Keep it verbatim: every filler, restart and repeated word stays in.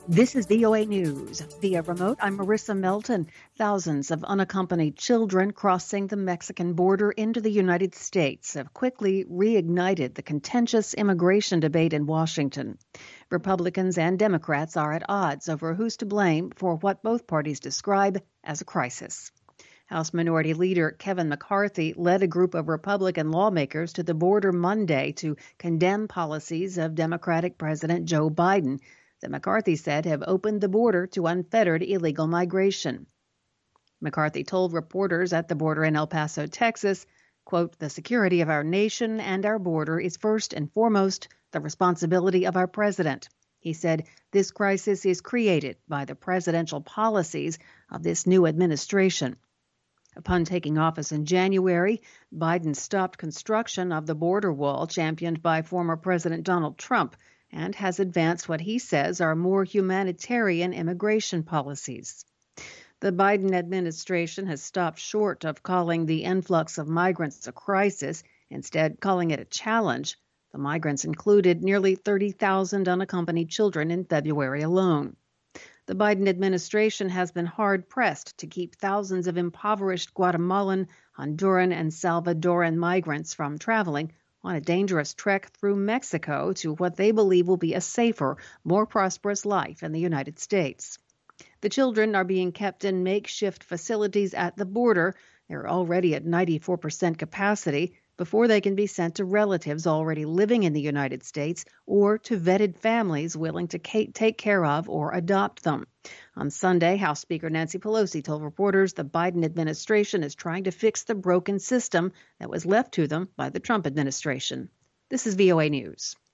This is V O A News. Via remote, I'm Marissa Melton. Thousands of unaccompanied children crossing the Mexican border into the United States have quickly reignited the contentious immigration debate in Washington. Republicans and Democrats are at odds over who's to blame for what both parties describe as a crisis. House Minority Leader Kevin McCarthy led a group of Republican lawmakers to the border Monday to condemn policies of Democratic President Joe Biden that McCarthy said have opened the border to unfettered illegal migration. McCarthy told reporters at the border in El Paso, Texas, quote, "The security of our nation and our border is first and foremost the responsibility of our president." He said, "This crisis is created by the presidential policies of this new administration." Upon taking office in January, Biden stopped construction of the border wall championed by former President Donald Trump and has advanced what he says are more humanitarian immigration policies. The Biden administration has stopped short of calling the influx of migrants a crisis, instead calling it a challenge. The migrants included nearly thirty thousand unaccompanied children in February alone. The Biden administration has been hard-pressed to keep thousands of impoverished Guatemalan, Honduran, and Salvadoran migrants from traveling on a dangerous trek through Mexico to what they believe will be a safer, more prosperous life in the United States. The children are being kept in makeshift facilities at the border. They're already at ninety-four percent capacity before they can be sent to relatives already living in the United States or to vetted families willing to take care of or adopt them. On Sunday, House Speaker Nancy Pelosi told reporters the Biden administration is trying to fix the broken system that was left to them by the Trump administration. This is V O A News.